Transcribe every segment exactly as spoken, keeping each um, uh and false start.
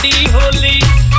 खेडी होली।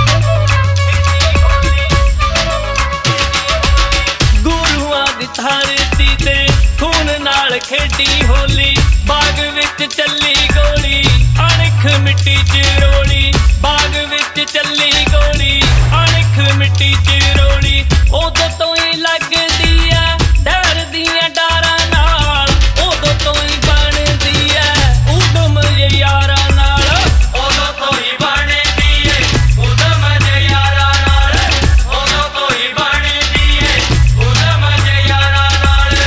गुरुआं दी धरती ते खून नाल खेडी होली। बाग विच चली गोली अणख मिट्टी च रोली। बाग विच चली गोली अणख मिट्टी च रोली। उदों तो ही लगदी है डर दियां डारां नाल। उदों तो ही बनदी है उदम यारां नाल। उदों तो ही बनदी है उदम यारां नाल। उदों तो ही बनदी है उदम यारां नाल।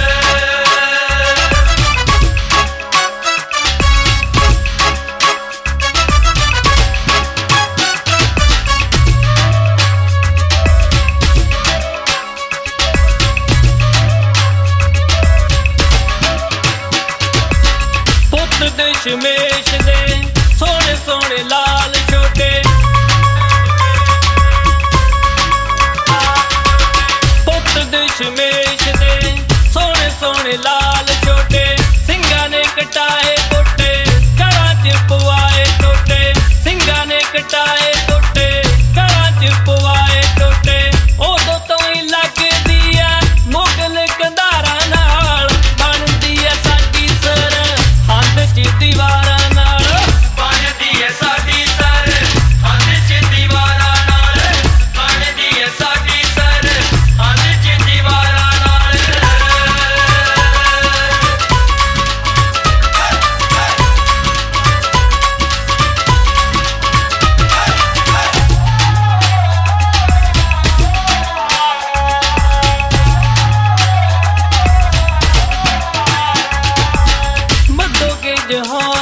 दशमेश दे सोने सोने लाल छोटे। पुत दशमेश दे सोने सोने लाल छोटे। सिंगा ने कटाए टोटे घरां च पवाए टोटे। सिंगा ने कटाए टोटे घरां च पवाए टोटे। उदों तो ही लगदी है मुगल कंधारां नाल। बनदी है साडी सर हंद च दीवारां नाल। बनदी है साडी सर हंद च दीवारां नाल। बनदी है साडी सर हंद च दीवारां नाल। मदों के जहां